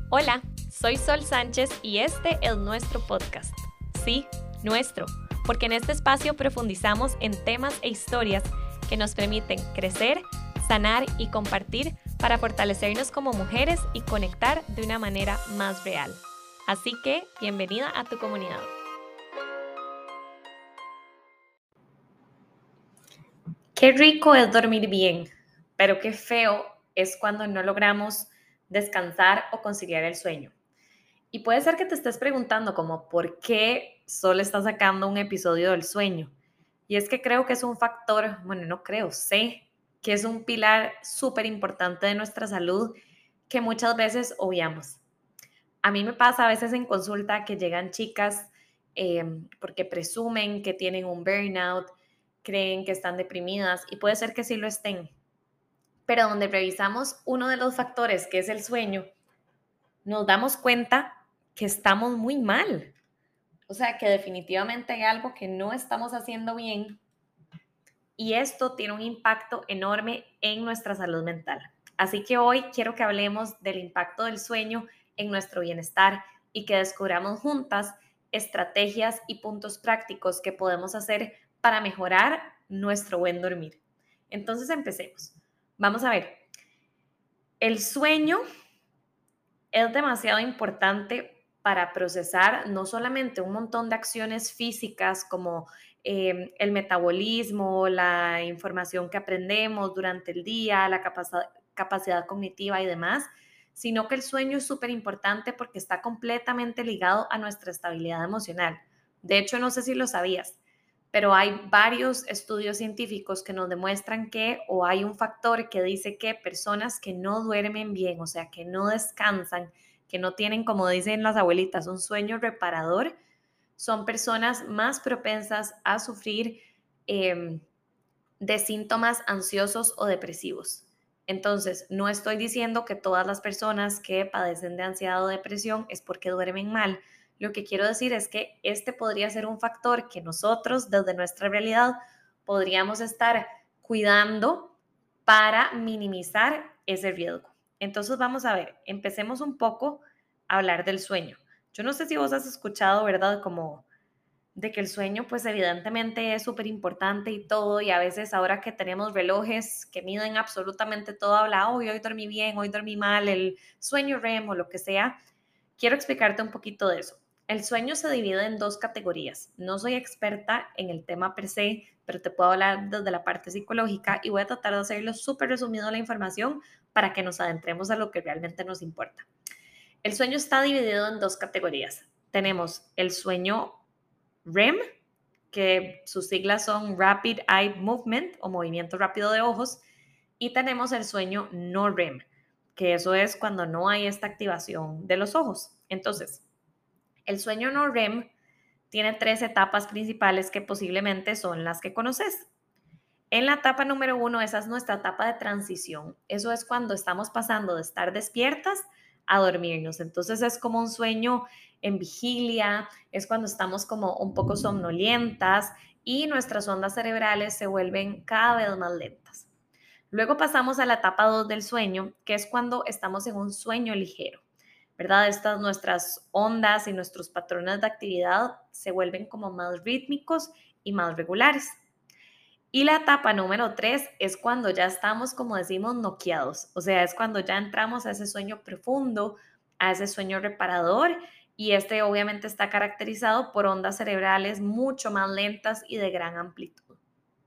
Hola, soy Sol Sánchez y este es nuestro podcast. Sí, nuestro, porque en este espacio profundizamos en temas e historias que nos permiten crecer, sanar y compartir para fortalecernos como mujeres y conectar de una manera más real. Así que, bienvenida a tu comunidad. Qué rico es dormir bien, pero qué feo es cuando no logramos descansar o conciliar el sueño. Y puede ser que te estés preguntando como, ¿por qué solo está sacando un episodio del sueño? Y es que creo que es un factor, bueno, no creo, sé que es un pilar súper importante de nuestra salud que muchas veces obviamos. A mí me pasa a veces en consulta que llegan chicas porque presumen que tienen un burnout, creen que están deprimidas y puede ser que sí lo estén, pero donde revisamos uno de los factores que es el sueño, nos damos cuenta que estamos muy mal. O sea, que definitivamente hay algo que no estamos haciendo bien y esto tiene un impacto enorme en nuestra salud mental. Así que hoy quiero que hablemos del impacto del sueño en nuestro bienestar y que descubramos juntas estrategias y puntos prácticos que podemos hacer para mejorar nuestro buen dormir. Entonces empecemos. Vamos a ver, el sueño es demasiado importante para procesar no solamente un montón de acciones físicas como el metabolismo, la información que aprendemos durante el día, la capacidad cognitiva y demás, sino que el sueño es súper importante porque está completamente ligado a nuestra estabilidad emocional. De hecho, no sé si lo sabías, pero hay varios estudios científicos que nos demuestran que, o hay un factor que dice que personas que no duermen bien, o sea, que no descansan, que no tienen, como dicen las abuelitas, un sueño reparador, son personas más propensas a sufrir de síntomas ansiosos o depresivos. Entonces, no estoy diciendo que todas las personas que padecen de ansiedad o depresión es porque duermen mal. Lo que quiero decir es que este podría ser un factor que nosotros, desde nuestra realidad, podríamos estar cuidando para minimizar ese riesgo. Entonces, vamos a ver, empecemos un poco a hablar del sueño. Yo no sé si vos has escuchado, ¿verdad? Como de que el sueño pues evidentemente es súper importante y todo, y a veces ahora que tenemos relojes que miden absolutamente todo, habla, oh, hoy dormí bien, hoy dormí mal, el sueño REM o lo que sea. Quiero explicarte un poquito de eso. El sueño se divide en dos categorías. No soy experta en el tema per se, pero te puedo hablar desde la parte psicológica y voy a tratar de hacerlo súper resumido la información para que nos adentremos a lo que realmente nos importa. El sueño está dividido en dos categorías. Tenemos el sueño REM, que sus siglas son Rapid Eye Movement o movimiento rápido de ojos, y tenemos el sueño no REM, que eso es cuando no hay esta activación de los ojos. Entonces, el sueño no REM tiene tres etapas principales que posiblemente son las que conoces. En la etapa número 1, esa es nuestra etapa de transición. Eso es cuando estamos pasando de estar despiertas a dormirnos. Entonces es como un sueño en vigilia, es cuando estamos como un poco somnolientas y nuestras ondas cerebrales se vuelven cada vez más lentas. Luego pasamos a la etapa 2 del sueño, que es cuando estamos en un sueño ligero, ¿verdad? Estas nuestras ondas y nuestros patrones de actividad se vuelven como más rítmicos y más regulares. Y la etapa número 3 es cuando ya estamos, como decimos, noqueados. O sea, es cuando ya entramos a ese sueño profundo, a ese sueño reparador. Y este obviamente está caracterizado por ondas cerebrales mucho más lentas y de gran amplitud.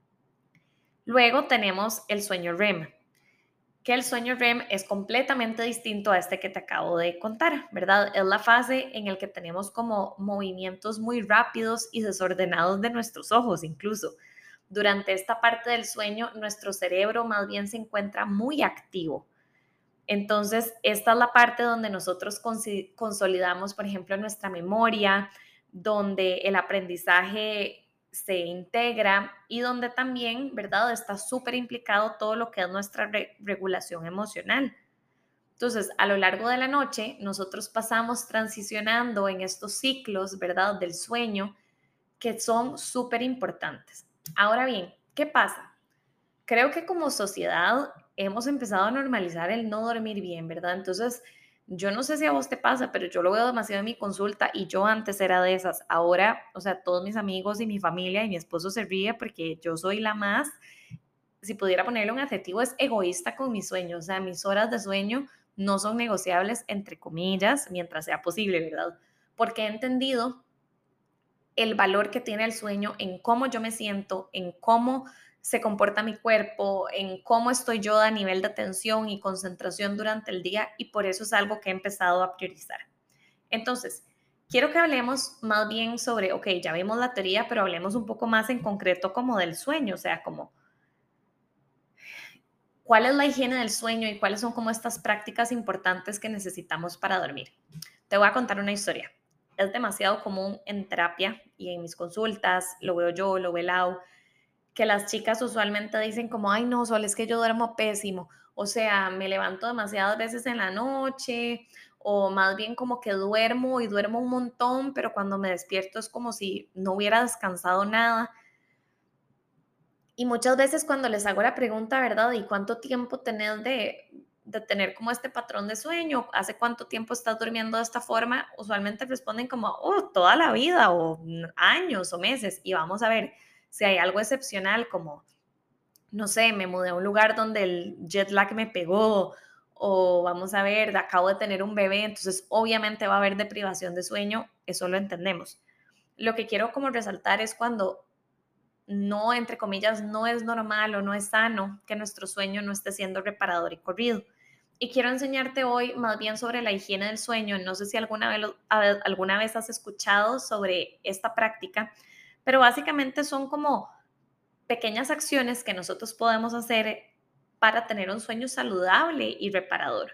Luego tenemos el sueño REM, que el sueño REM es completamente distinto a este que te acabo de contar, ¿verdad? Es la fase en la que tenemos como movimientos muy rápidos y desordenados de nuestros ojos incluso. Durante esta parte del sueño, nuestro cerebro más bien se encuentra muy activo. Entonces, esta es la parte donde nosotros consolidamos, por ejemplo, nuestra memoria, donde el aprendizaje se integra y donde también, ¿verdad? Está súper implicado todo lo que es nuestra regulación emocional. Entonces, a lo largo de la noche, nosotros pasamos transicionando en estos ciclos, ¿verdad? Del sueño que son súper importantes. Ahora bien, ¿qué pasa? Creo que como sociedad hemos empezado a normalizar el no dormir bien, ¿verdad? Entonces, Yo no sé si a vos te pasa, pero yo lo veo demasiado en mi consulta y yo antes era de esas. Ahora, o sea, todos mis amigos y mi familia y mi esposo se ríe porque yo soy la más, si pudiera ponerle un adjetivo, es egoísta con mis sueños. O sea, mis horas de sueño no son negociables, entre comillas, mientras sea posible, ¿verdad? Porque he entendido el valor que tiene el sueño en cómo yo me siento, en cómo se comporta mi cuerpo, en cómo estoy yo a nivel de atención y concentración durante el día, y por eso es algo que he empezado a priorizar. Entonces, quiero que hablemos más bien sobre, ok, ya vimos la teoría, pero hablemos un poco más en concreto como del sueño, o sea, como cuál es la higiene del sueño y cuáles son como estas prácticas importantes que necesitamos para dormir. Te voy a contar una historia. Es demasiado común en terapia y en mis consultas, lo veo yo, lo ve Lau, que las chicas usualmente dicen como, ay no, Sol, es que yo duermo pésimo, o sea, me levanto demasiadas veces en la noche, o más bien como que duermo y duermo un montón, pero cuando me despierto es como si no hubiera descansado nada. Y muchas veces cuando les hago la pregunta, ¿verdad? ¿Y cuánto tiempo tenés de tener como este patrón de sueño? ¿Hace cuánto tiempo estás durmiendo de esta forma? Usualmente responden como, oh, toda la vida o años o meses. Y vamos a ver si hay algo excepcional como, no sé, me mudé a un lugar donde el jet lag me pegó o vamos a ver, acabo de tener un bebé, entonces obviamente va a haber deprivación de sueño, eso lo entendemos. Lo que quiero como resaltar es cuando no, entre comillas, no es normal o no es sano que nuestro sueño no esté siendo reparador y corrido. Y quiero enseñarte hoy más bien sobre la higiene del sueño. No sé si alguna vez has escuchado sobre esta práctica, pero básicamente son como pequeñas acciones que nosotros podemos hacer para tener un sueño saludable y reparador.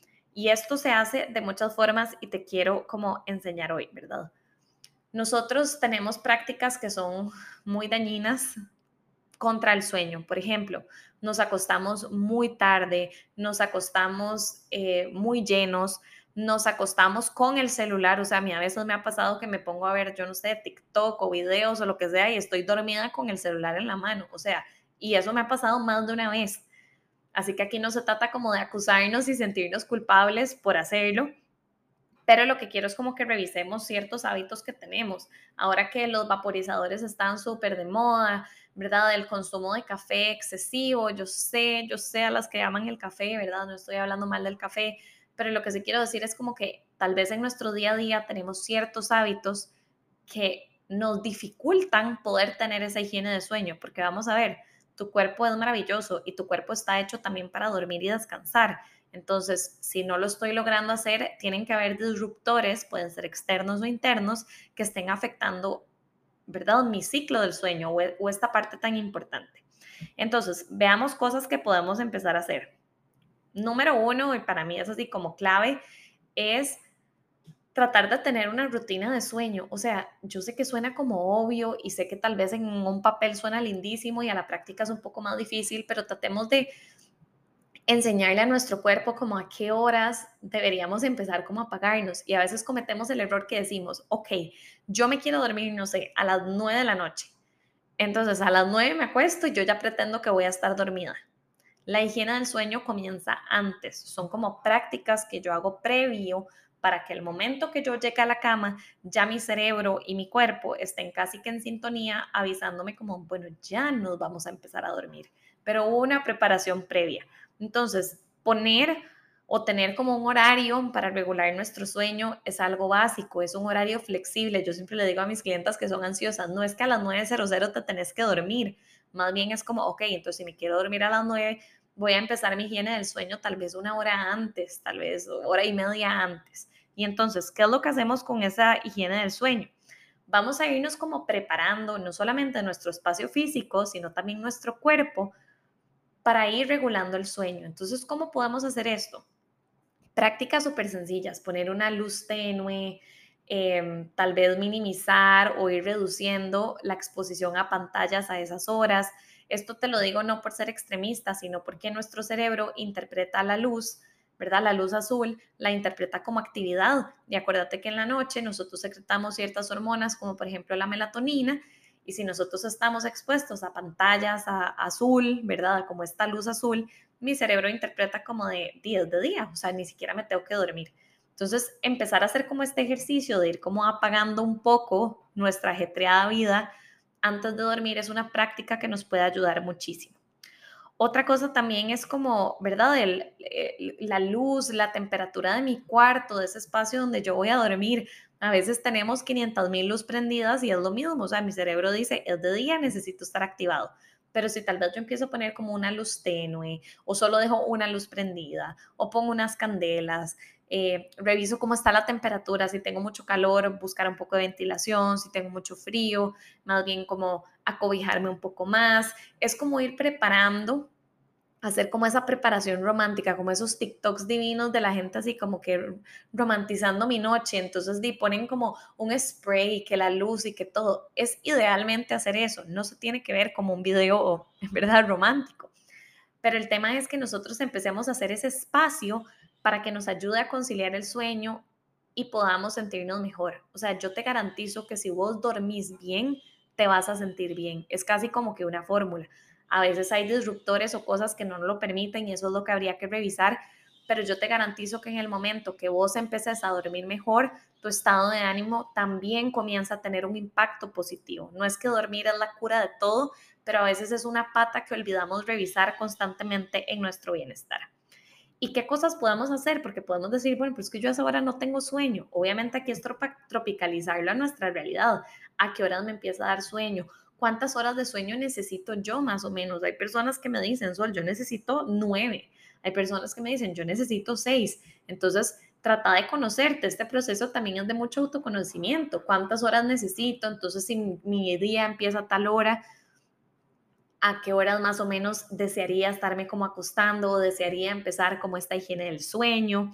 Y esto se hace de muchas formas y te quiero como enseñar hoy, ¿verdad? Nosotros tenemos prácticas que son muy dañinas contra el sueño. Por ejemplo, nos acostamos muy tarde, nos acostamos muy llenos, nos acostamos con el celular. O sea, a mí a veces me ha pasado que me pongo a ver, yo no sé, TikTok o videos o lo que sea y estoy dormida con el celular en la mano. O sea, y eso me ha pasado más de una vez. Así que aquí no se trata como de acusarnos y sentirnos culpables por hacerlo, pero lo que quiero es como que revisemos ciertos hábitos que tenemos. Ahora que los vaporizadores están súper de moda, ¿verdad? El consumo de café excesivo, yo sé a las que aman el café, ¿verdad? No estoy hablando mal del café, pero lo que sí quiero decir es como que tal vez en nuestro día a día tenemos ciertos hábitos que nos dificultan poder tener esa higiene de sueño, porque vamos a ver, tu cuerpo es maravilloso y tu cuerpo está hecho también para dormir y descansar. Entonces, si no lo estoy logrando hacer, tienen que haber disruptores, pueden ser externos o internos, que estén afectando, ¿verdad? Mi ciclo del sueño o esta parte tan importante. Entonces, veamos cosas que podemos empezar a hacer. Número uno, y para mí es así como clave, es tratar de tener una rutina de sueño. O sea, yo sé que suena como obvio y sé que tal vez en un papel suena lindísimo y a la práctica es un poco más difícil, pero tratemos de enseñarle a nuestro cuerpo como a qué horas deberíamos empezar como a apagarnos. Y a veces cometemos el error que decimos, ok, yo me quiero dormir, no sé, a las 9 de la noche. Entonces a las 9 me acuesto y yo ya pretendo que voy a estar dormida. La higiene del sueño comienza antes. Son como prácticas que yo hago previo para que el momento que yo llegue a la cama, ya mi cerebro y mi cuerpo estén casi que en sintonía, avisándome como, bueno, ya nos vamos a empezar a dormir. Pero hubo una preparación previa. Entonces, poner o tener como un horario para regular nuestro sueño es algo básico, es un horario flexible. Yo siempre le digo a mis clientas que son ansiosas, no es que a las 9:00 te tenés que dormir, más bien es como, ok, entonces si me quiero dormir a las 9, voy a empezar mi higiene del sueño tal vez una hora antes, tal vez hora y media antes. Y entonces, ¿qué es lo que hacemos con esa higiene del sueño? Vamos a irnos como preparando no solamente nuestro espacio físico, sino también nuestro cuerpo para ir regulando el sueño. Entonces, ¿cómo podemos hacer esto? Prácticas súper sencillas, poner una luz tenue, tal vez minimizar o ir reduciendo la exposición a pantallas a esas horas. Esto te lo digo no por ser extremista, sino porque nuestro cerebro interpreta la luz, ¿verdad? La luz azul la interpreta como actividad. Y acuérdate que en la noche nosotros secretamos ciertas hormonas, como por ejemplo la melatonina, Y si nosotros estamos expuestos a pantallas a azul, ¿verdad? Como esta luz azul, mi cerebro interpreta como de 10 de día, o sea, ni siquiera me tengo que dormir. Entonces, empezar a hacer como este ejercicio de ir como apagando un poco nuestra ajetreada vida antes de dormir es una práctica que nos puede ayudar muchísimo. Otra cosa también es como, ¿verdad? La luz, la temperatura de mi cuarto, de ese espacio donde yo voy a dormir. A veces tenemos 500,000 luz prendidas y es lo mismo. O sea, mi cerebro dice, es de día, necesito estar activado. Pero si tal vez yo empiezo a poner como una luz tenue o solo dejo una luz prendida o pongo unas candelas, reviso cómo está la temperatura, si tengo mucho calor, buscar un poco de ventilación, si tengo mucho frío, más bien como acobijarme un poco más. Es como ir preparando, hacer como esa preparación romántica, como esos TikToks divinos de la gente así como que romantizando mi noche, entonces ponen como un spray, que la luz y que todo. Es idealmente hacer eso, no se tiene que ver como un video en verdad romántico, pero el tema es que nosotros empecemos a hacer ese espacio para que nos ayude a conciliar el sueño y podamos sentirnos mejor. O sea, yo te garantizo que si vos dormís bien, te vas a sentir bien. Es casi como que una fórmula. A veces hay disruptores o cosas que no nos lo permiten y eso es lo que habría que revisar, pero yo te garantizo que en el momento que vos empeces a dormir mejor, tu estado de ánimo también comienza a tener un impacto positivo. No es que dormir es la cura de todo, pero a veces es una pata que olvidamos revisar constantemente en nuestro bienestar. ¿Y qué cosas podemos hacer? Porque podemos decir, bueno, pues que yo a esa hora no tengo sueño. Obviamente aquí es tropicalizarlo a nuestra realidad. ¿A qué horas me empieza a dar sueño? ¿Cuántas horas de sueño necesito yo más o menos? Hay personas que me dicen, Sol, yo necesito 9. Hay personas que me dicen, yo necesito 6. Entonces, trata de conocerte. Este proceso también es de mucho autoconocimiento. ¿Cuántas horas necesito? Entonces, si mi día empieza a tal hora, a qué horas más o menos desearía estarme como acostando o desearía empezar como esta higiene del sueño.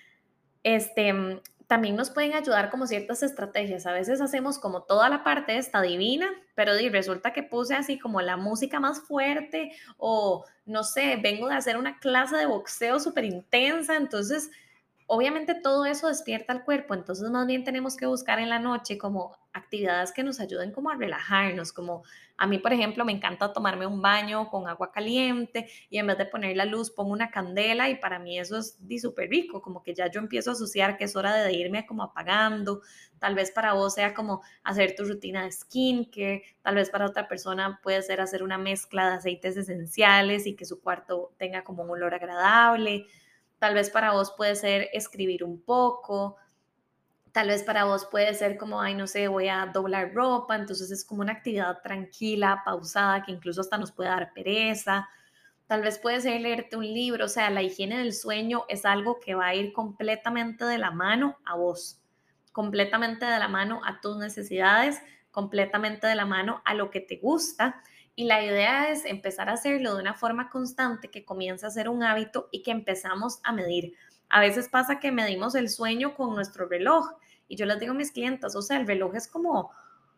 También nos pueden ayudar como ciertas estrategias. A veces hacemos como toda la parte esta divina, pero resulta que puse así como la música más fuerte o no sé, vengo de hacer una clase de boxeo súper intensa, entonces obviamente todo eso despierta al cuerpo, entonces más bien tenemos que buscar en la noche como actividades que nos ayuden como a relajarnos, como a mí, por ejemplo, me encanta tomarme un baño con agua caliente y en vez de poner la luz pongo una candela y para mí eso es súper rico, como que ya yo empiezo a asociar que es hora de irme como apagando, tal vez para vos sea como hacer tu rutina de skincare, tal vez para otra persona puede ser hacer una mezcla de aceites esenciales y que su cuarto tenga como un olor agradable. Tal vez para vos puede ser escribir un poco, tal vez para vos puede ser como, ay, no sé, voy a doblar ropa, entonces es como una actividad tranquila, pausada, que incluso hasta nos puede dar pereza. Tal vez puede ser leerte un libro, o sea, la higiene del sueño es algo que va a ir completamente de la mano a vos, completamente de la mano a tus necesidades, completamente de la mano a lo que te gusta. Y la idea es empezar a hacerlo de una forma constante que comience a ser un hábito y que empezamos a medir. A veces pasa que medimos el sueño con nuestro reloj y yo les digo a mis clientes, o sea, el reloj es como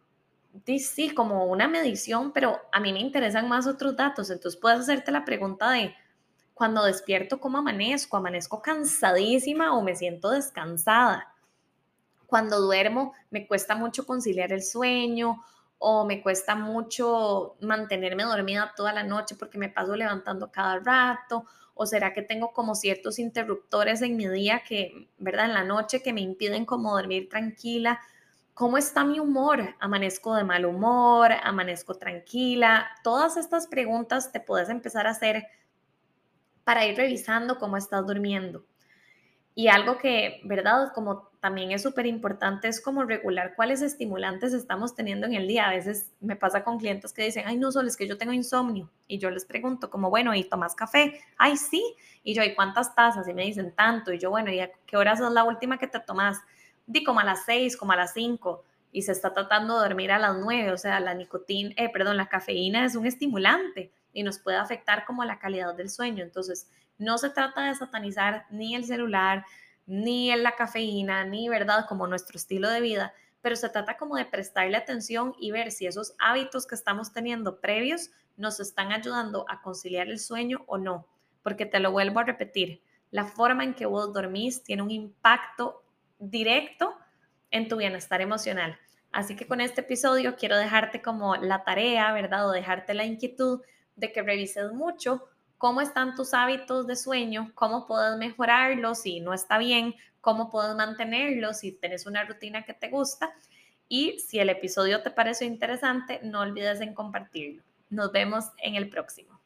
sí, como una medición, pero a mí me interesan más otros datos. Entonces puedes hacerte la pregunta de cuando despierto, ¿cómo amanezco? ¿Amanezco cansadísima o me siento descansada? Cuando duermo, me cuesta mucho conciliar el sueño o me cuesta mucho mantenerme dormida toda la noche porque me paso levantando cada rato, o será que tengo como ciertos interruptores en mi día que, ¿verdad? En la noche que me impiden como dormir tranquila. ¿Cómo está mi humor? ¿Amanezco de mal humor? ¿Amanezco tranquila? Todas estas preguntas te puedes empezar a hacer para ir revisando cómo estás durmiendo. Y algo que, ¿verdad? Como también es súper importante es como regular cuáles estimulantes estamos teniendo en el día. A veces me pasa con clientes que dicen, ay, no, Sol, es que yo tengo insomnio. Y yo les pregunto como, bueno, ¿y tomas café? Ay, sí. Y yo, ¿y cuántas tazas? Y me dicen tanto. Y yo, bueno, ¿y a qué horas es la última que te tomas? Di como a las 6, como a las 5. Y se está tratando de dormir a las 9. O sea, la cafeína es un estimulante y nos puede afectar como la calidad del sueño. Entonces, no se trata de satanizar ni el celular, ni en la cafeína, ni, ¿verdad? Como nuestro estilo de vida, pero se trata como de prestarle atención y ver si esos hábitos que estamos teniendo previos nos están ayudando a conciliar el sueño o no, porque te lo vuelvo a repetir, la forma en que vos dormís tiene un impacto directo en tu bienestar emocional. Así que con este episodio quiero dejarte como la tarea, ¿verdad? O dejarte la inquietud de que revises mucho cómo están tus hábitos de sueño, cómo puedes mejorarlos si no está bien, cómo puedes mantenerlos si tienes una rutina que te gusta. Y si el episodio te pareció interesante, no olvides en compartirlo. Nos vemos en el próximo.